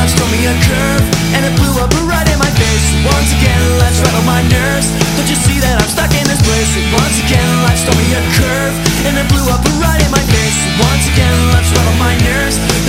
life's thrown me a curve, and it blew up right in my face. Once again, life's rattled my nerves. Don't you see that I'm stuck in this place? Once again, life's thrown me a curve, and it blew up right in my face. Once again, life's rattled my nerves.